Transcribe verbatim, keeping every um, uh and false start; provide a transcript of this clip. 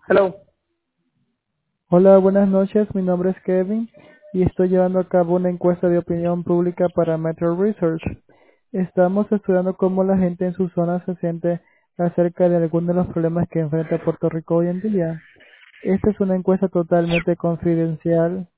Hello. Hola, buenas noches. Mi nombre es Kevin y estoy llevando a cabo una encuesta de opinión pública para Metro Research. Estamos estudiando cómo la gente en su zona se siente acerca de algunos de los problemas que enfrenta Puerto Rico hoy en día. Esta es una encuesta totalmente confidencial